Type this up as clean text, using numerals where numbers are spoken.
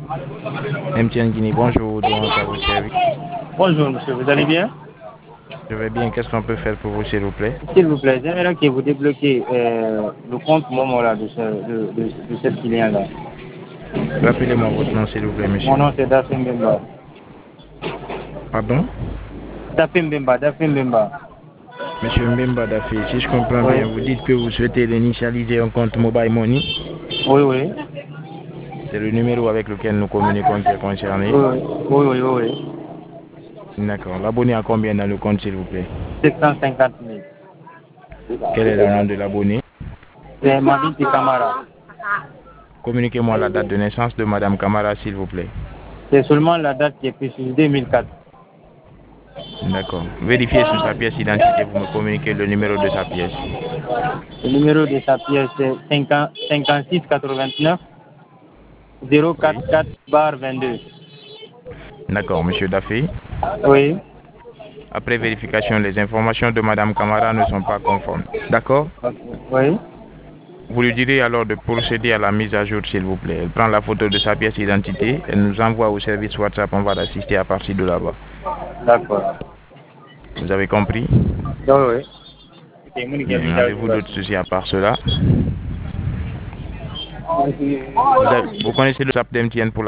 MTN Guinée, bonjour, donc à votre service. Bonjour monsieur, vous allez bien? Je vais bien, qu'est-ce qu'on peut faire pour vous, s'il vous plaît? S'il vous plaît, j'aimerais que vous débloquiez le compte Momo là, de cette client-là. Rappelez-moi votre nom, s'il vous plaît, Mon monsieur. nom c'est Dafim Bemba. Pardon? Dafim Bemba. Monsieur Mbemba Dafé, si je comprends Oui, bien, vous dites que vous souhaitez initialiser un compte Mobile Money. oui, oui. C'est le numéro avec lequel nous communiquons qui est concerné. Oui, oui, oui, oui, oui. D'accord. L'abonné a combien dans le compte, s'il vous plaît? 750 000. Quel est le nom de l'abonné? C'est Mabiti Kamara. Communiquez-moi la date de naissance de Madame Camara, s'il vous plaît. C'est seulement la date qui est précisée 2004. D'accord. Vérifiez sur sa pièce d'identité, vous me communiquez le numéro de sa pièce. Le numéro de sa pièce c'est 56 89 Oui. 044 22. D'accord, monsieur Dafé. Oui, Après vérification, les informations de Madame Camara ne sont pas conformes. D'accord? oui. Vous lui direz alors de procéder à la mise à jour, s'il vous plaît. Elle prend la photo de sa pièce d'identité, elle nous envoie au service WhatsApp, on va l'assister à partir de là-bas. D'accord. Vous avez compris? Oui, oui. C'est moi qui ai mis Bien, à avez-vous jour. d'autres soucis à part cela? Vous connaissez le WhatsApp d'MTN pour